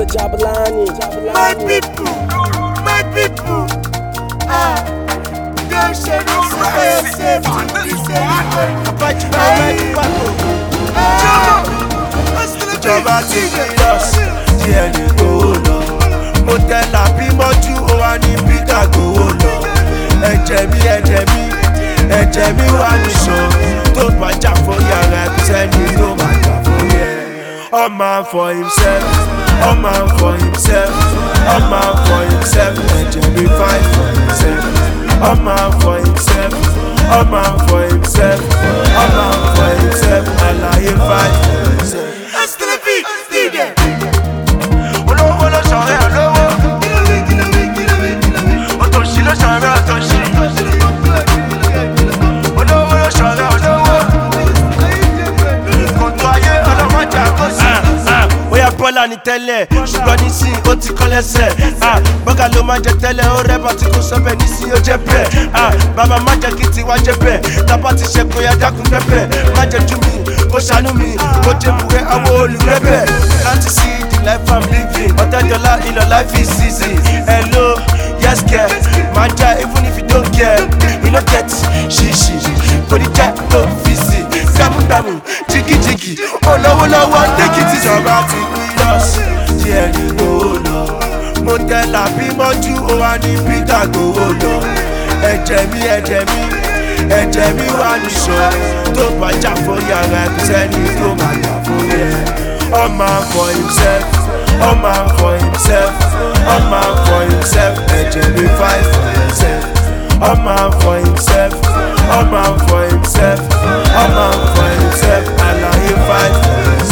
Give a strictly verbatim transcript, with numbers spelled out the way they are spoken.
Jabulani. My people, my people. Ah, don't share no space. Ìjọba ti serious, díẹ̀ ní gbowó lọ. Mo tẹ́lá bí mọ́jú, ó wá ní bíkà gbowó lọ. Ẹ̀jẹ̀ mi, ẹ̀jẹ̀ mi, ẹ̀jẹ̀ mi wà níṣan. Tó bá jà fún yàrá ẹ̀kú sẹ́ni ló máa jà fún yẹ. All man for himself, all man for himself, all man for himself. Ẹ̀jẹ̀ mi fight for himself, all man for himself, all man for himself, all man for himself. Àlàyé fight for himself. Olówó ló ṣọ̀rẹ́ olówó, òtòṣì ló ṣọ̀rẹ́ òtòṣì. Olówó ló ṣọ̀rẹ́ olówó, kòtò ayé ọlọ́mọjà kò sí. Bóyá bọ́lá ni tẹ́lẹ̀, ṣùgbọ́n nísìn ó ti kọ́ lẹ́sẹ̀. Bọ́gà ló máa jẹ tẹ́lẹ̀, ó rẹ́bà tí kò sọ́bẹ̀ nísìn ó jẹ́ bẹ́ẹ̀. Bàbá má jẹ́ kí tiwa jẹ́ bẹ́ẹ̀, tábà ti ṣe kó yá dákun pẹ́pẹ́. Má jẹ́ jú mi, kó ṣàánú mi, kó jẹ́ bùrẹ́ àwọn olùrẹ́bẹ̀. Láti sí the life I'm living, ọ̀tẹ́dọ́lá ìlọ life is easy. Hello, yes girl, máa já even if you don't care. You no get ṣíṣì, kò ní jẹ́ tó fi sí. Gbàmúgbàmù, jìgìjìgì, olówó lọ́wọ́ tẹ́kìtì. Ìjọba ti serious, díẹ̀ ní gbowó lọ. Mo tẹ́lá bí mọ́jú, ó wá ní bíkà gbowó lọ. Ẹ̀jẹ̀ mi, ẹ̀jẹ̀ mi, ẹ̀jẹ̀ mi wà níṣan. Tó bá jà fún yàrá ẹ̀kú sẹ́ni tó máa jà fún yẹ. All man for himself, all man for himself, all man for himself. Ẹ̀jẹ̀ mi fight for himself, all man for himself, all man for himself, all man for himself. Àlàyé fight for himself.